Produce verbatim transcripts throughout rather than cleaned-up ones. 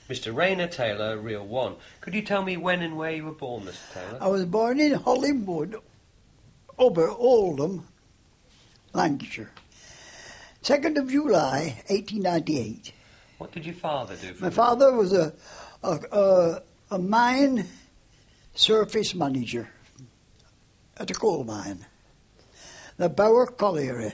Mister Rayner Taylor, Real One. Could you tell me when and where you were born, Mister Taylor? I was born in Hollingwood, over Oldham, Lancashire. second of July, eighteen ninety-eight. What did your father do for My you? father was a, a, a, a mine surface manager at a coal mine, the Bower Colliery.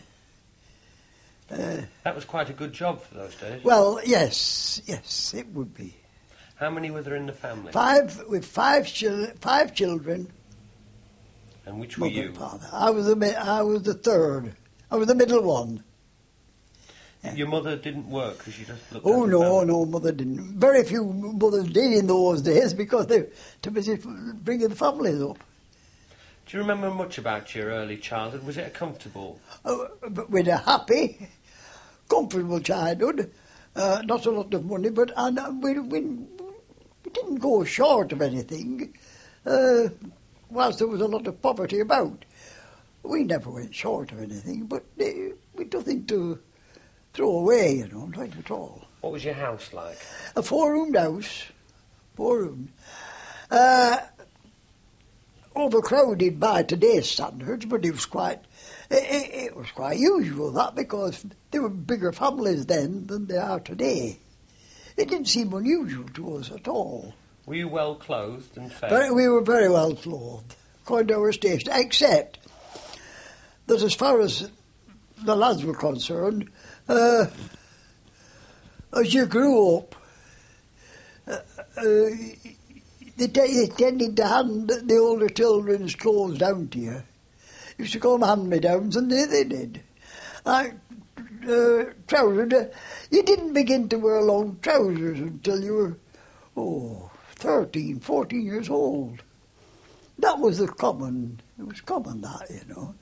Uh, That was quite a good job for those days. well, yes, yes, it would be. How many were there in the family? Five, with five, chil- five children, And which were mother you? and father. I was, the, mi- I was the third. I was the middle one. Yeah. Your mother didn't work because she just looked Oh, after the no, family? no, mother didn't. Very few mothers did in those days because they were too busy bringing the families up. Do you remember much about your early childhood? Was it a comfortable? Uh, but with a happy, comfortable childhood, uh, not a lot of money, but and uh, we, we, we didn't go short of anything, uh, whilst there was a lot of poverty about. We never went short of anything, but uh, we nothing to throw away, you know, not at all. What was your house like? A four-roomed house, four-roomed, uh, overcrowded by today's standards, but it was quite, it, it was quite usual that because there were bigger families then than they are today. It didn't seem unusual to us at all. Were you well clothed and fed? Very, we were very well clothed, according to our station, except that as far as the lads were concerned, uh, as you grew up, uh, uh, they, t- they tended to hand the older children's clothes down to you. Used to call them hand-me-downs, and they, they did. Like uh, trousers, uh, you didn't begin to wear long trousers until you were, oh, thirteen, fourteen years old. That was the common, it was common that, you know.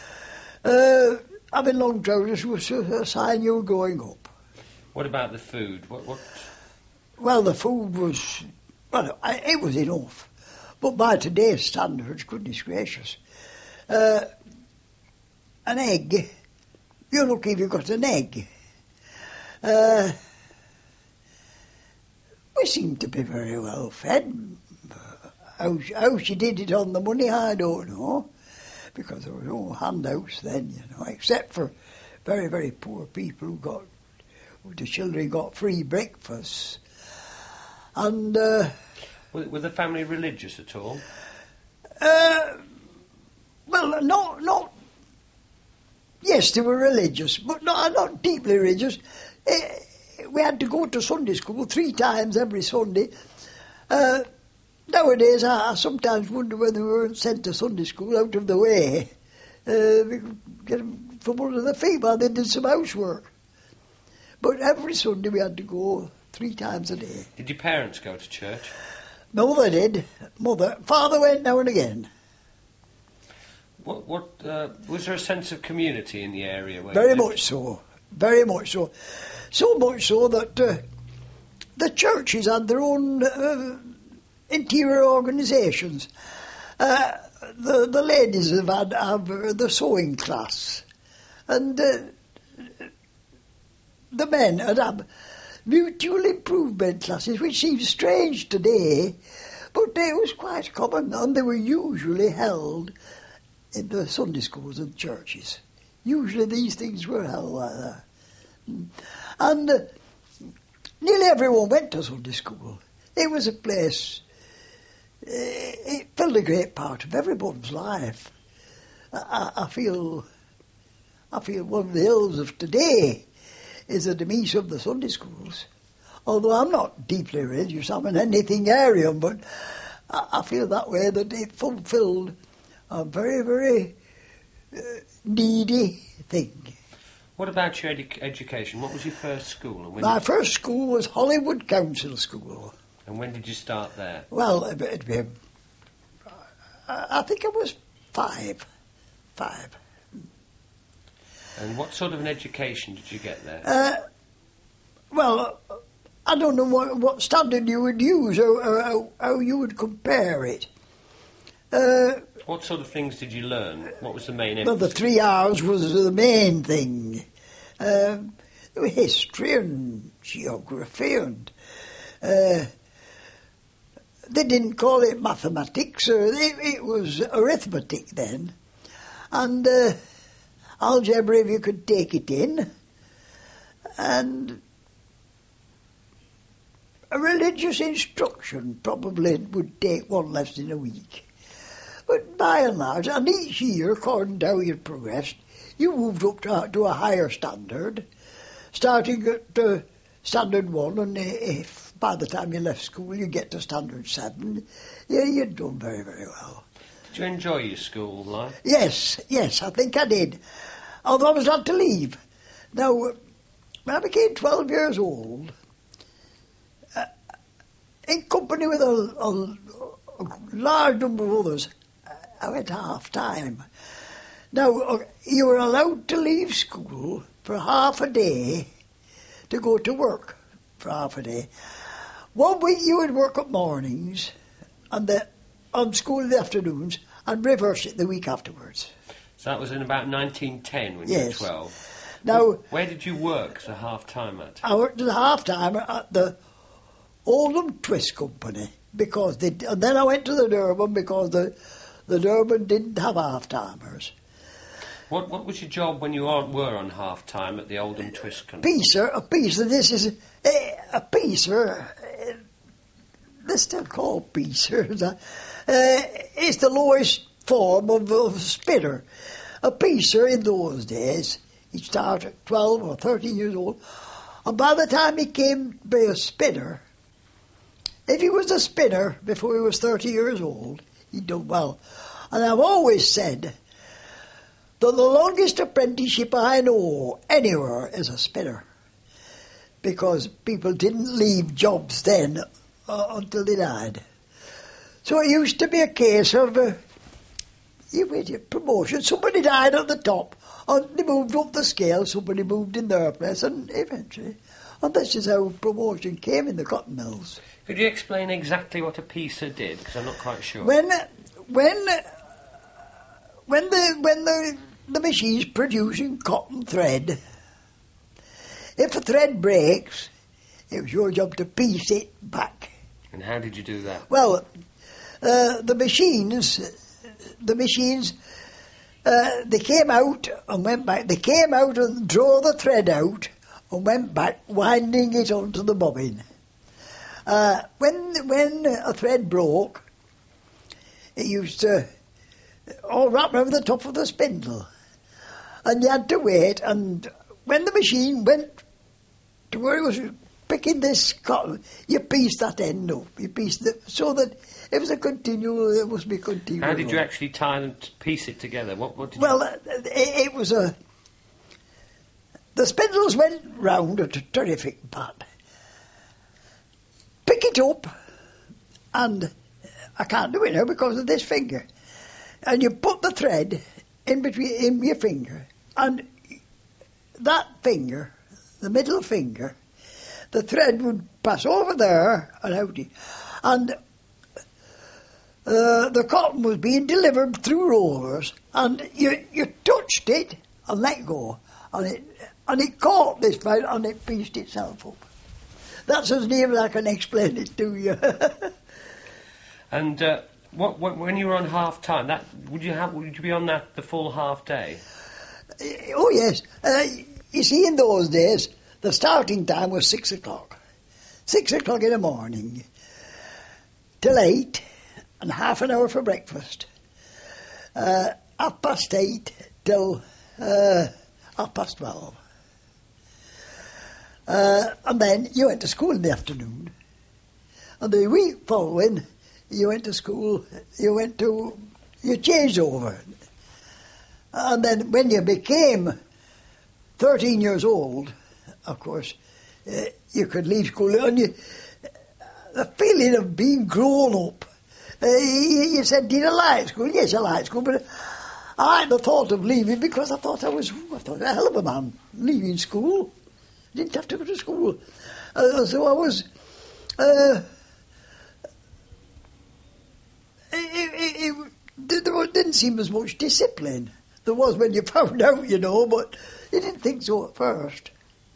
Uh, having long trousers was a sign you were growing up. What about the food? What? what... Well, the food was, well, I, it was enough. But by today's standards, goodness gracious, uh, an egg, you're lucky if you got an egg. Uh, we seemed to be very well fed. How, how she did it on the money, I don't know, because there were no handouts then, you know, except for very, very poor people who got, who the children got free breakfasts. And, uh, Were, were the family religious at all? uh, well, not, not, yes, they were religious, but not, not deeply religious. Uh, we had to go to Sunday school three times every Sunday. Uh, nowadays, I, I sometimes wonder whether we weren't sent to Sunday school out of the way. Uh, we could get them from under the feet while they did some housework. But every Sunday we had to go three times a day. Did your parents go to church? Mother did. Mother. Father went now and again. What? What? Uh, was there a sense of community in the area? Where Very you lived? much so. Very much so. So much so that uh, the churches had their own uh, interior organisations. Uh, the the ladies have had have uh, the sewing class, and uh, the men had had mutual improvement classes, which seems strange today, but it was quite common, and they were usually held in the Sunday schools and churches. Usually these things were held like that. And uh, nearly everyone went to Sunday school. It was a place, uh, it filled a great part of everyone's life. I, I feel, I feel one of the ills of today is the demise of the Sunday schools. Although I'm not deeply religious, I'm in anything area, but I, I feel that way, that it fulfilled a very, very uh, needy thing. What about your edu- education? What was your first school? And when, My did, first school was Hollywood Council School. and when did you start there? Well, it, it, it, I think it was five. Five. And what sort of an education did you get there? Uh, well, I don't know what, what standard you would use or, or how, how you would compare it. Uh, What sort of things did you learn? What was the main well, the emphasis? three hours was the main thing. Um, there was history and geography and Uh, they didn't call it mathematics, or it, it was arithmetic then. And uh, algebra, if you could take it in. And a religious instruction probably would take one lesson a week. But by and large, and each year, according to how you progressed, you moved up to, to a higher standard, starting at uh, standard one, and if by the time you left school you get to standard seven, yeah, you'd done very, very well. Did you enjoy your school life? Yes, yes, I think I did. Although I was glad to leave. Now, when I became twelve years old, uh, in company with a, a, a large number of others, I went half time. Now, uh, you were allowed to leave school for half a day to go to work for half a day. One week you would work at mornings and the, on school in the afternoons, and reverse it the week afterwards. So that was in about nineteen ten when yes. you were twelve. Now, where did you work as a half time at? I worked as a half timer at the Oldham Twist Company, because they, and then I went to the Durban because the the Durban didn't have half timers. What what was your job when you are, were on half time at the Oldham Twist Company? Piecer, a piecer. This is a, a piecer. Uh, they're still called piecers. Uh, it's the lowest form of, of spinner. A piecer in those days, he started at twelve or thirteen years old, and by the time he came to be a spinner, if he was a spinner before he was thirty years old, he'd done well. And I've always said that the longest apprenticeship I know anywhere is a spinner, because people didn't leave jobs then uh, until they died. So it used to be a case of uh, you waited promotion. Somebody died at the top, and they moved up the scale. Somebody moved in their place, and eventually, and this is how promotion came in the cotton mills. Could you explain exactly what a piecer did? Because I'm not quite sure. When, when, when the when the the machine's producing cotton thread, if a thread breaks, it was your job to piece it back. And how did you do that? Well, uh, the machines, the machines, uh, they came out and went back. They came out and drew the thread out and went back, winding it onto the bobbin. Uh, when when a thread broke, it used to all wrap around the top of the spindle, and you had to wait. And when the machine went to where it was picking this cotton, you pieced that end up. You pieced it so that it was a continual. It must be continual. How did you actually tie and piece it together? What? What did well, you... uh, it, it was a. The spindles went round at a terrific pat. Pick it up, and I can't do it now because of this finger. And you put the thread in between in your finger, and that finger, the middle finger, the thread would pass over there and out. And uh, the cotton was being delivered through rollers, and you you touched it and let go, and it and it caught this thread and it pieced itself up. That's as near as I can explain it to you. And uh, what, what, when you were on half time, that would you have? Would you be on that the full half day? Oh yes. Uh, you see, in those days, the starting time was six o'clock. Six o'clock in the morning till eight, and half an hour for breakfast. Uh, half past eight till uh, half past twelve. Uh, and then you went to school in the afternoon. And the week following, you went to school, you went to, you changed over. And then when you became thirteen years old, of course, uh, you could leave school. And you, the feeling of being grown up, uh, you, you said, did I like school? Yes, I like school, but I had the thought of leaving because I thought I was, I thought a hell of a man leaving school. Didn't have to go to school. Uh, so I was... Uh, it, it, it, there didn't seem as much discipline. There was when you found out, you know, but you didn't think so at first.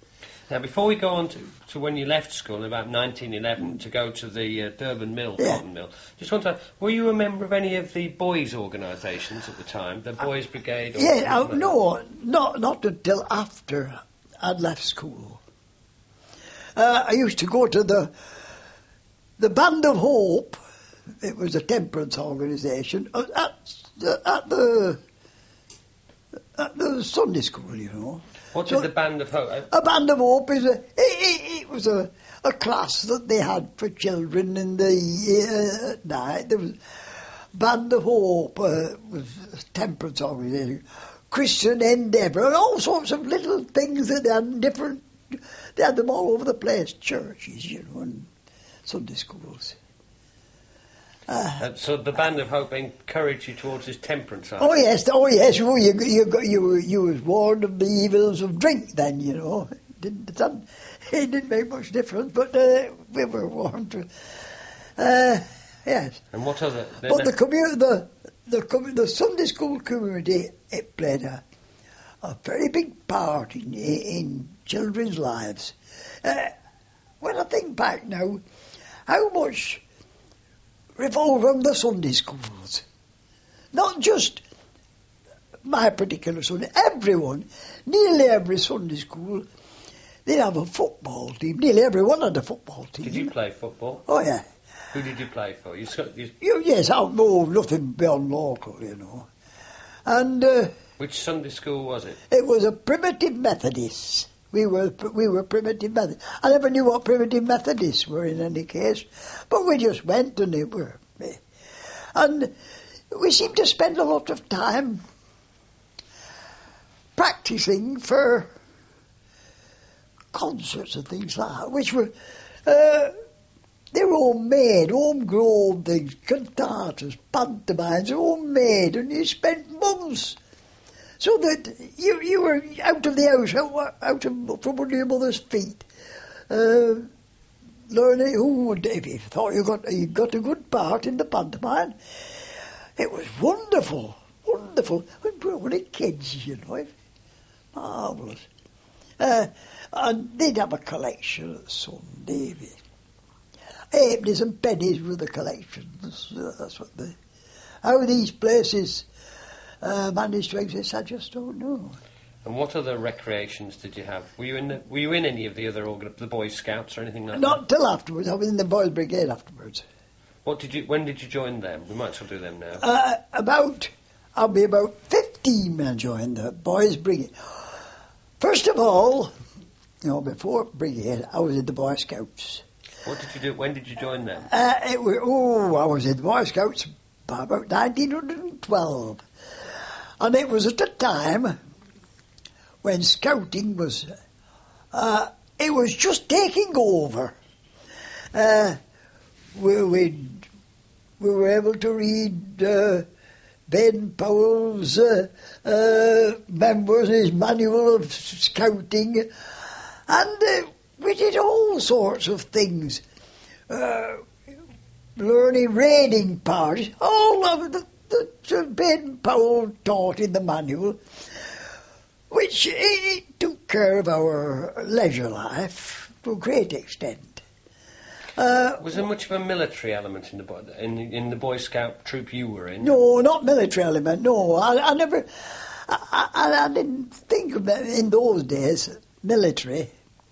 Now, before we go on to, to when you left school in about nineteen eleven to go to the uh, Durban Mill, Yeah. Cotton Mill, just want to, were you a member of any of the boys' organisations at the time, the Boys' Brigade? Or Yeah, anything uh, like that? no, not not until after I'd left school. Uh, I used to go to the the Band of Hope. It was a temperance organisation uh, at the, at the at the Sunday school, you know. What So- did the Band of Hope? uh, A Band of Hope is a it, it, it was a a class that they had for children in the uh, at night. There was Band of Hope uh, was a temperance organisation, Christian Endeavour, and all sorts of little things that they had different. They had them all over the place, churches, you know, and Sunday schools. Uh, Uh, so the Band of Hope encouraged you towards this temperance side. oh yes, oh yes. Well, you you got- you were- you was warned of the evils of drink then, you know. It didn't it didn't, it didn't make much difference, but uh, we were warned. To, uh, yes, And what other? the- but the commu- the the commu- the Sunday school community, it played a a very big part in in children's lives. Uh, when I think back now, how much revolved around the Sunday schools. Not just my particular Sunday, everyone, nearly every Sunday school, they'd have a football team. Nearly everyone had a football team. Did you play football? Oh, yeah. Who did you play for? You, sc- you You, yes, I know nothing beyond local, you know. And uh, which Sunday school was it? it was a primitive Methodist. We were we were primitive Methodists. I never knew what primitive Methodists were in any case, but we just went and they were. And we seemed to spend a lot of time practicing for concerts and things like that, which were, uh, they were all made, homegrown things, cantatas, pantomimes, all made, and you spent months. So that you you were out of the house, out, out of, from under your mother's feet, uh, learning who would, if you thought you got you got a good part in the pantomime, it was wonderful, wonderful. We were only kids, you know, marvellous. Uh, and they'd have a collection at Sunday. Halfpennies and pennies were the collections. That's what the how these places. Uh, managed to exist, I just don't know. And what other recreations did you have? Were you in the, Were you in any of the other organ- the Boy Scouts or anything like Not that? till afterwards. I was in the Boys' Brigade afterwards. What did you? When did you join them? We might as well do them now. Uh, about, I'll be about fifteen when I joined the Boys' Brigade. First of all, you know, before Brigade, I was in the Boy Scouts. What did you do? When did you join them? Uh, it was, oh, I was in the Boy Scouts by about nineteen twelve. And it was at a time when scouting was, uh, it was just taking over. Uh, we, we, we were able to read uh, Ben Powell's uh, uh, members, his manual of scouting, and uh, we did all sorts of things. Uh, learning raiding parties, all of the that Ben Powell taught in the manual, which it took care of our leisure life to a great extent. Uh, Was there much of a military element in the Boy- in the, in the Boy Scout troop you were in? no, not military element. No, I, I never. I, I, I didn't think of it in those days military.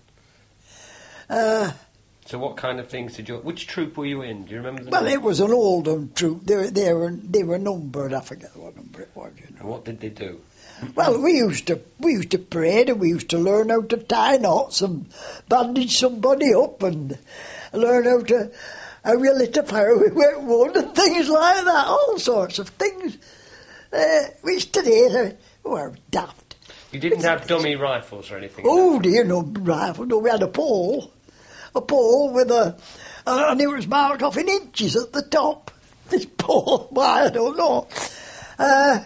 Uh, So what kind of things did you? Which troop were you in? Do you remember? The well, name? it was an Oldham troop. They were, they were they were numbered. I forget what number it was. You know. And what did they do? Well, we used to we used to parade and we used to learn how to tie knots and bandage somebody up and learn how to how you lit a fire with wet wood and things like that. All sorts of things, uh, which today were daft. You didn't have dummy rifles or anything? Oh dear, no rifle. No, we had a pole, a pole with a, uh, and it was marked off in inches at the top. This pole, why I don't know. Uh,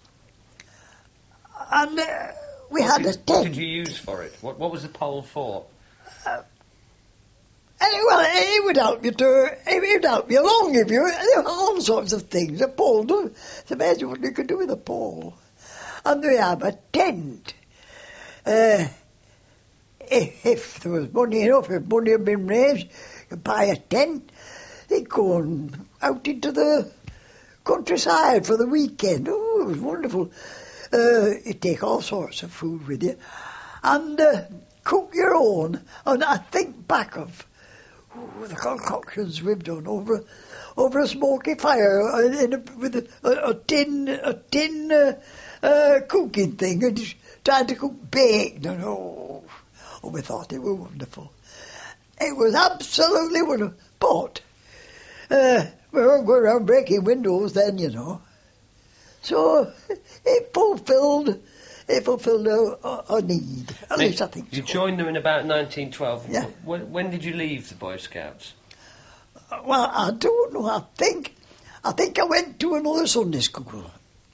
And uh, we What had did, a What tent. did you use for it? What What was the pole for? Uh, and, well, it would help you to, it would help you along if you, there were all sorts of things. A pole, do, it's amazing what you could do with a pole. And we have a tent. Uh, if, if there was money enough, if money had been raised, you could buy a tent, they'd go on out into the countryside for the weekend. Oh, it was wonderful. Uh, you take all sorts of food with you and uh, cook your own. And I think back of oh, the concoctions we've done over over a smoky fire in a, with a, a, a tin a tin uh, uh, cooking thing and just trying to cook bacon. And oh, oh, we thought it was wonderful. It was absolutely wonderful. But uh, we weren't going around breaking windows then, you know. So it fulfilled, it fulfilled a, a, a need. At now, least I think you so. joined them in about nineteen twelve. Yeah. When, when did you leave the Boy Scouts? Well, I don't know. I think, I think I went to another Sunday school.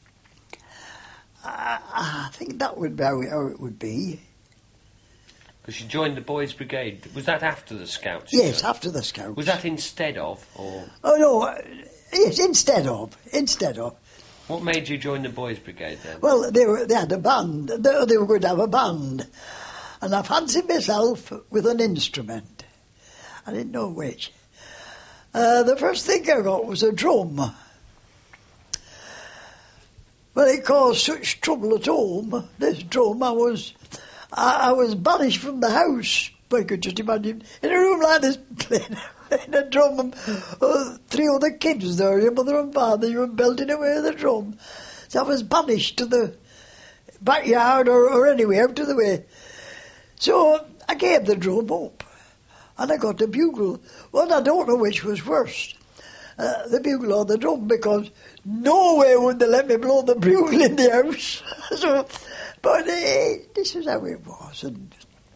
I, I think that would be how it, how it would be. Because you joined the Boys Brigade. Was that after the Scouts? Yes, after the Scouts. Was that instead of, or Oh no, uh, yes, instead of, instead of. what made you join the Boys Brigade then? Well, they were they had a band. They, they were going to have a band, and I fancied myself with an instrument. I didn't know which. Uh, the first thing I got was a drum. Well, it caused such trouble at home. This drum, I was, I, I was banished from the house. I could just imagine in a room like this playing, playing a drum, and uh, three other kids there, your mother and father, you were belting away the drum. So I was banished to the backyard or, or anywhere out of the way. So I gave the drum up, and I got the bugle. Well, I don't know which was worse, uh, the bugle or the drum, because no way would they let me blow the bugle in the house. So, but uh, this is how it was. And,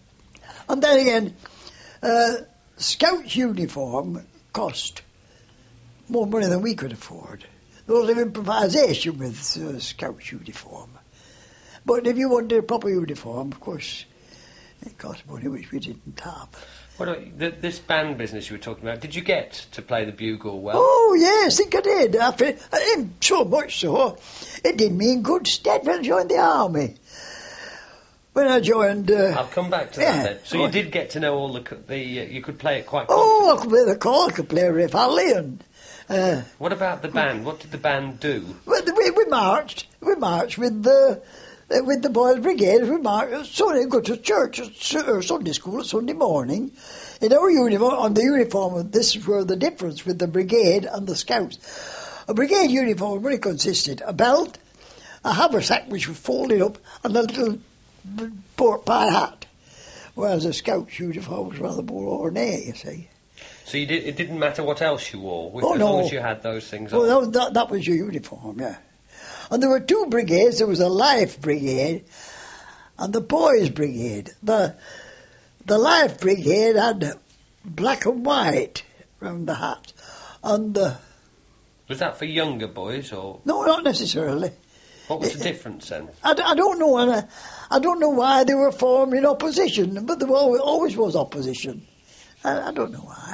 and then again, uh, Scout's uniform cost more money than we could afford. There was an improvisation with uh, Scout's uniform. But if you wanted a proper uniform, of course, it cost money, which we didn't have. What about the, this band business you were talking about? Did you get to play the bugle well? Oh, yes, I think I did. I think, I didn't so much so. It did me in good stead when I joined the army. When I joined... Uh, I'll come back to yeah, that then. So oh, you did get to know all the... co- the uh, you could play it quite Oh, I confidently. could play the call, I could play Riff Alley and... Uh, What about the band? What did the band do? well, we, we marched. We marched with the... Uh, with the Boys Brigade. We marched... Sunday, go to church or Sunday school Sunday morning. In our uniform, on the uniform, this is where the difference with the brigade and the Scouts. A brigade uniform really consisted a belt, a haversack which was folded up, and a little pork pie hat. Whereas a Scout's uniform was rather more ornate, you see. So you did, it didn't matter what else you wore, with, Oh, as no. long as you had those things on. Well, that, that, that was your uniform, yeah. And there were two brigades. There was a Life Brigade and the Boys Brigade. The the Life Brigade had black and white round the hat. And the... Was that for younger boys, or No, not necessarily. what was the difference then? I, I don't know. And I, I don't know why they were formed in opposition, but there always, always was opposition. I, I don't know why.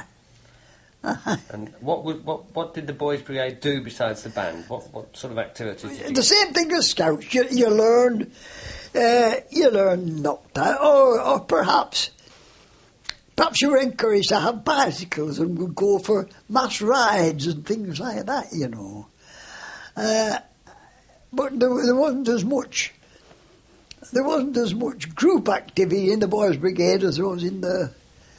And what, would, what what did the Boys Brigade do besides the band? What what sort of activities did you The same thing as Scouts. You, you learn, uh, you learn knockdown, or, or perhaps, perhaps you were encouraged to have bicycles and would go for mass rides and things like that, you know. Uh, but there, there wasn't as much. There wasn't as much group activity in the Boys Brigade as there was in the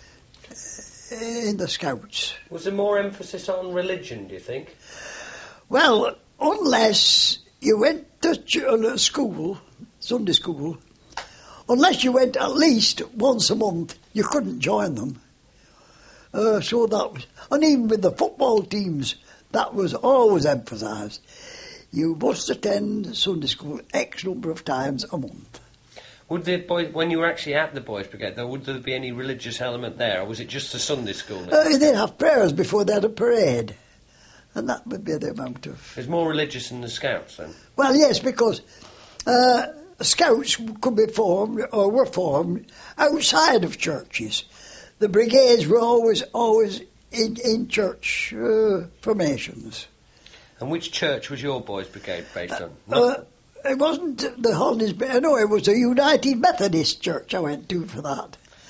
in the Scouts. Was there more emphasis on religion, do you think? Well, unless you went to ch- uh, school, Sunday school, unless you went at least once a month, you couldn't join them. Uh, so that was, and even with the football teams, that was always emphasised. You must attend Sunday school X number of times a month. Would the boys, when you were actually at the Boys Brigade, though, would there be any religious element there, or was it just the Sunday school? Uh, they'd have prayers before they had a parade, and that would be the amount of... There's more religious than the Scouts, then? Well, yes, because uh, Scouts could be formed, or were formed, outside of churches. The brigades were always, always in, in church uh, formations. And which church was your Boys Brigade based on? Not- Uh, it wasn't the Holness, no, it was a United Methodist Church I went to for that.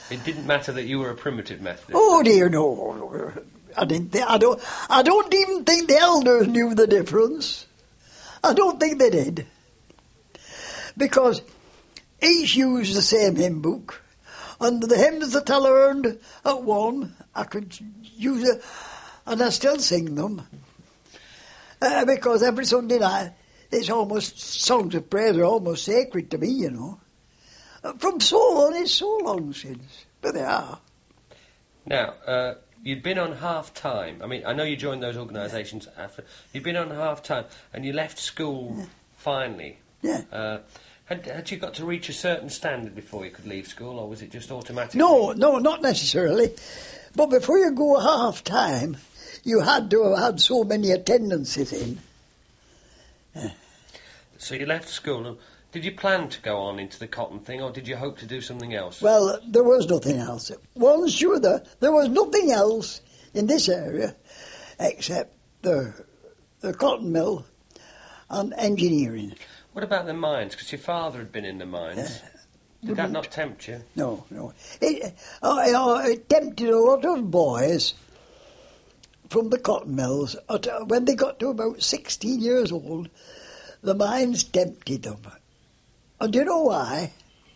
It didn't matter that you were a primitive Methodist. Oh dear, no. I didn't think, I don't, I don't even think the elders knew the difference. I don't think they did. Because each used the same hymn book. And the hymns that I learned at one, I could use it, and I still sing them. Uh, because every Sunday night, it's almost, songs of praise are almost sacred to me, you know. Uh, from so long, it's so long since. But they are. Now, uh, you'd been on half-time. I mean, I know you joined those organisations yeah. after. You'd been on half-time, and you left school yeah. finally. Yeah. Uh, Had, had you got to reach a certain standard before you could leave school, or was it just automatic? No, no, not necessarily. But before you go half-time, you had to have had so many attendances in. Yeah. So you left school. Did you plan to go on into the cotton thing, or did you hope to do something else? Well, there was nothing else. Once you were there, there was nothing else in this area except the, the cotton mill and engineering. What about the mines? Because your father had been in the mines. Uh, Did that not tempt you? No, no. It, uh, it tempted a lot of boys from the cotton mills. When they got to about sixteen years old, the mines tempted them. And do you know why?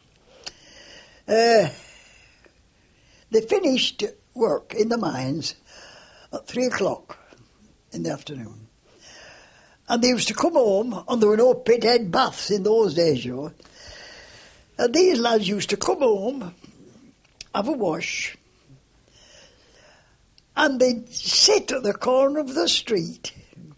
Uh, they finished work in the mines at three o'clock in the afternoon. And they used to come home, and there were no pithead baths in those days, you know. And these lads used to come home, have a wash, and they'd sit at the corner of the street,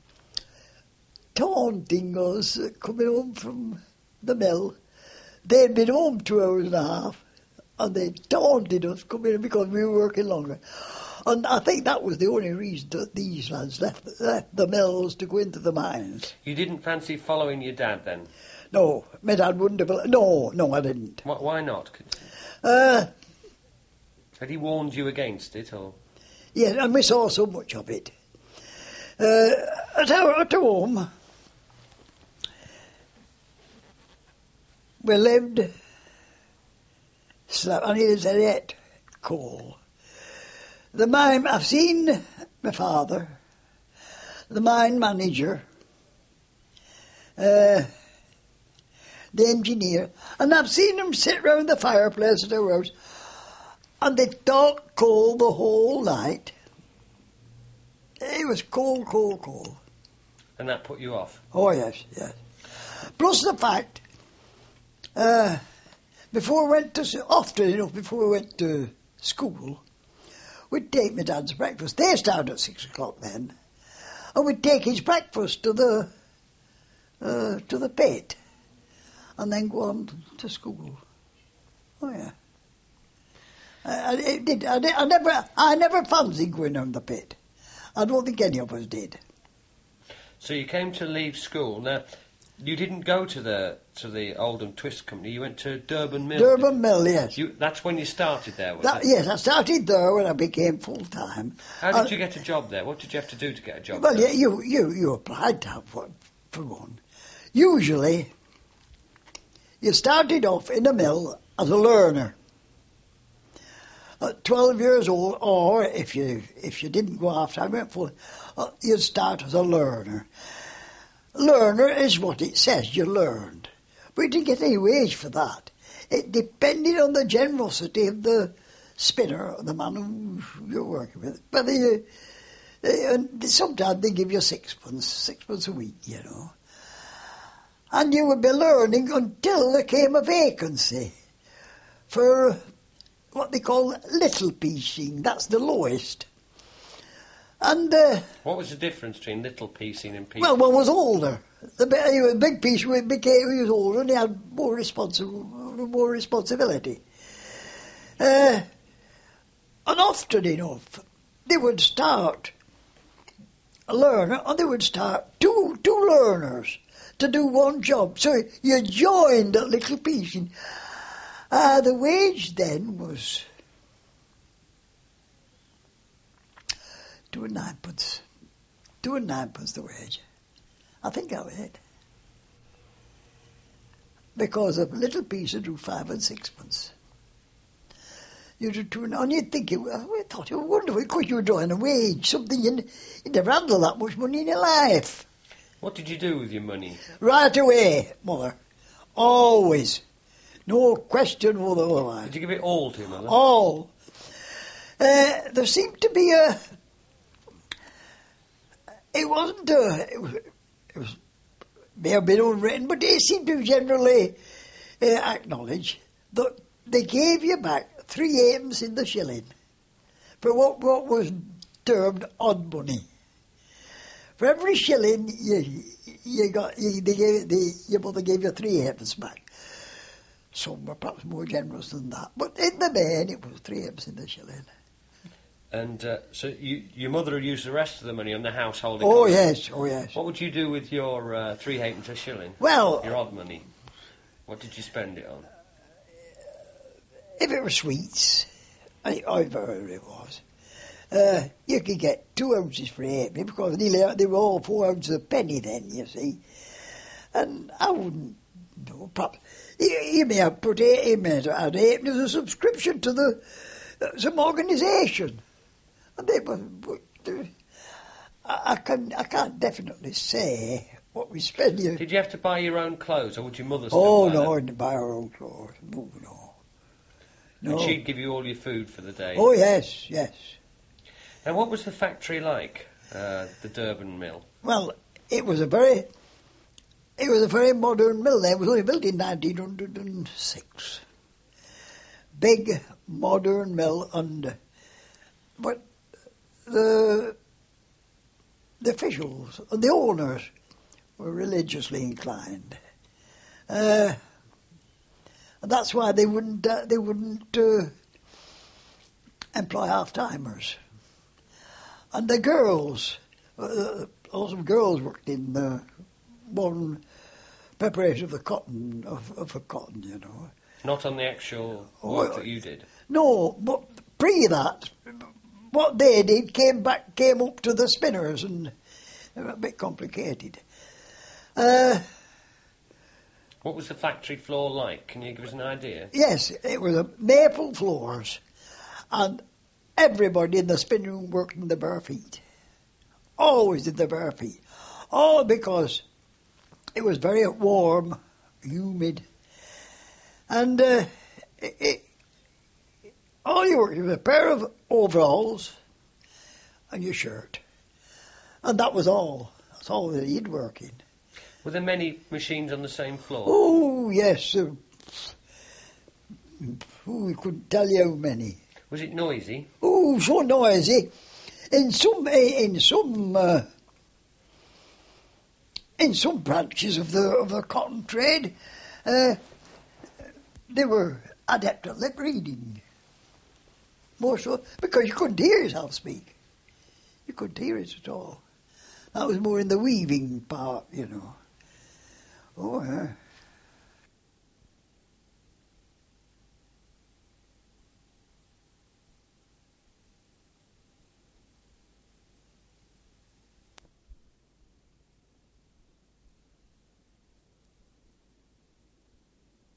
taunting us, uh, coming home from the mill. They'd been home two hours and a half, and they taunted us coming in because we were working longer. And I think that was the only reason that these lads left, left the mills to go into the mines. You didn't fancy following your dad then? No, my dad wouldn't have... No, no, I didn't. Why, why not? Uh, Had he warned you against it, or...? Yes, and we saw so much of it. Uh, at, our, at home, we lived... on Elizabeth Coal. The mine, I've seen my father, the mine manager, uh, the engineer, and I've seen them sit round the fireplace at our house, and they talked coal the whole night. It was coal, coal, coal. And that put you off? Oh, yes, yes. Plus the fact, uh, before we went to, often enough before we went to school, we'd take my dad's breakfast. They started at six o'clock then. And we'd take his breakfast to the uh, to the pit and then go on to school. Oh, yeah. I, I, did, I, did, I never I never fancied going on the pit. I don't think any of us did. So you came to leave school. Now, you didn't go to the to the Oldham Twist Company. You went to Durban Mill. Durban Mill, yes. You, that's when you started there, was that, it? Yes, I started there when I became full-time. How did uh, you get a job there? What did you have to do to get a job well, there? Well, you, you, you applied to have one, for one. Usually, you started off in the mill as a learner. At twelve years old, or if you if you didn't go after, I went full, uh, you'd start as a learner. Learner is what it says, you learned. But you didn't get any wage for that. It depended on the generosity of the spinner, or the man who you're working with. But they, they, sometimes they give you sixpence, sixpence a week, you know. And you would be learning until there came a vacancy for what they call little piecing. That's the lowest. And uh, what was the difference between little piecing and piecing? Well, one was older. The big, big piece became he was older and he had more responsible, more responsibility. Uh, and often enough, they would start a learner, and they would start two two learners to do one job. So you joined that little piecing. Uh, the wage then was two and ninepence. Two and ninepence the wage. I think that was it. Because a little piece would do five and sixpence. You'd return, and you'd think, it, I thought it was wonderful, because you were drawing a wage, something you'd, you'd never handle that much money in your life. What did you do with your money? Right away, Mother. Always. No question otherwise. Did you give it all to Mother? All. Uh, there seemed to be a... It wasn't a... It was, it was may have been unwritten, but it seemed to generally uh, acknowledge that they gave you back three eighpence in the shilling for what, what was termed odd money. For every shilling you you got, you, they gave, they, your mother gave you three halfpence back. Some were perhaps more generous than that, but in the main it was three halfpence in the shilling. And uh, so you, your mother would use the rest of the money on the household Oh economy? yes, oh yes. What would you do with your uh, three halfpence a shilling? Well, your odd money. What did you spend it on? if it were sweets, I, I heard it was. Uh, you could get two ounces for eight because nearly they were all four ounces a penny then, you see. And I wouldn't know, perhaps you, you may have put eight, you may have had eight as a subscription to the uh, some organisation, and they were. But, uh, I, I can I can't definitely say what we spent here. Did you have to buy your own clothes, or would your mother still Oh buy no, them? I didn't buy our own clothes. No, no. No. And she'd give you all your food for the day? Oh yes, yes. And what was the factory like, uh, the Durban mill? Well, it was a very, it was a very modern mill. It was only built in nineteen oh six. Big modern mill, and but the the officials and the owners were religiously inclined, uh, and that's why they wouldn't uh, they wouldn't uh, employ half timers. And the girls, uh, lots of girls worked in the one preparation of the cotton, of, of the cotton, you know. Not on the actual work that you did? No, but pre that, what they did came back, came up to the spinners, and they were a bit complicated. Uh, what was the factory floor like? Can you give us an idea? Yes, it was a maple floors, and everybody in the spinning room worked in the bare feet. Always in the bare feet. All because it was very warm, humid, and uh, it, it, all you worked with a pair of overalls and your shirt. And that was all. That's all that you'd work in. Were there many machines on the same floor? Oh, yes. Uh, oh, we couldn't tell you how many. Was it noisy? Oh, so noisy. In some, in some, uh, in some branches of the of the cotton trade, uh, they were adept at lip reading. More so because you couldn't hear yourself speak. You couldn't hear it at all. That was more in the weaving part, you know. Oh, yeah.